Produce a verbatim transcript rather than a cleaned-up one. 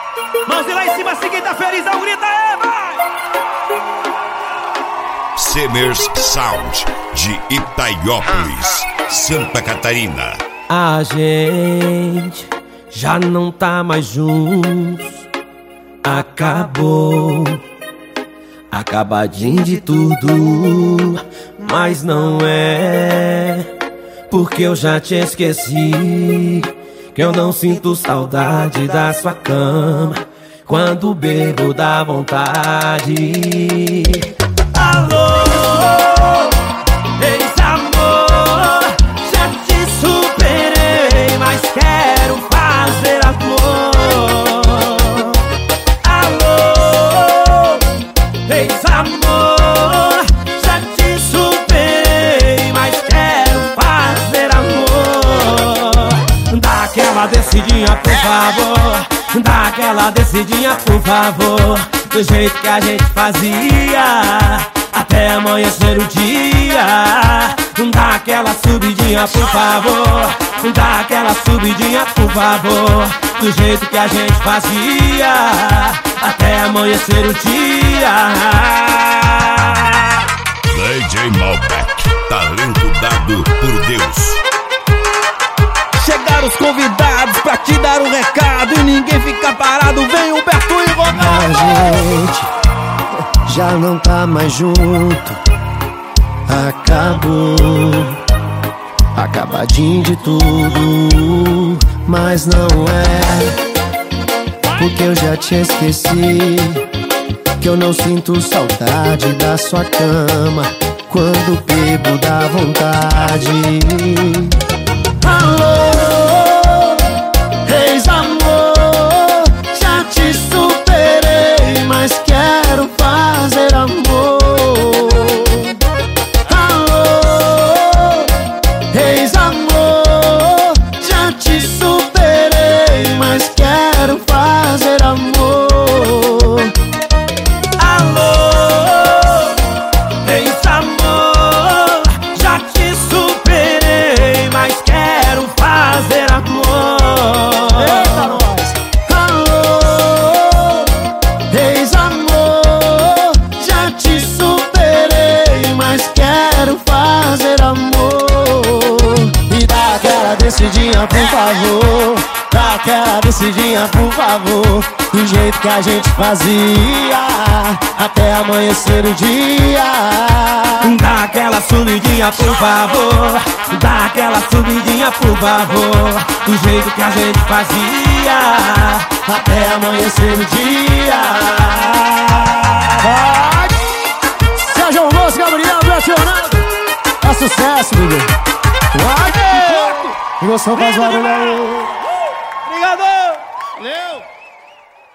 Mãozinha lá em cima, assim quem tá feliz, dá um grito aí, vai! Semers Sound, de Itaiópolis, Santa Catarina. A gente já não tá mais juntos. Acabou, acabadinho de tudo. Mas não é, porque eu já te esqueci. Que eu não sinto saudade da sua cama. Quando bebo dá vontade. Alô, ex-amor, já te superei, mas quero fazer amor. Alô, ex-amor, já te superei, mas quero fazer amor. Dá aquela descidinha, por favor. Dá aquela descidinha, por favor. Do jeito que a gente fazia, até amanhecer o dia. Dá aquela subidinha, por favor. Dá aquela subidinha, por favor. Do jeito que a gente fazia, até amanhecer o dia. D J Malbec, talento dado por Deus. Chegaram os convidados pra te dar um recado e ninguém fica parado. Vem Humberto e Ronaldo. A gente já não tá mais junto. Acabou, acabadinho de tudo. Mas não é, porque eu já te esqueci. Que eu não sinto saudade da sua cama. Quando bebo dá vontade. Alô, ex-amor, já te superei, mas quero fazer amor. Alô, ex-amor, já te superei, mas quero fazer amor. Alô, ex-amor, já te superei, mas quero fazer amor. Eita, nós! Alô, ex-amor, já te superei, mas quero fazer amor. E dá aquela descidinha, por favor. Dá aquela descidinha, por favor. Do jeito que a gente fazia, até amanhecer o dia. Dá aquela subidinha, por favor. Dá aquela subidinha, por favor. Do jeito que a gente fazia, Até amanhecer o dia. Vai! Sérgio Alonso, Gabriel, Ronaldo. É sucesso, Miguel. Vai! E você faz barulho aí. Obrigado! Valeu!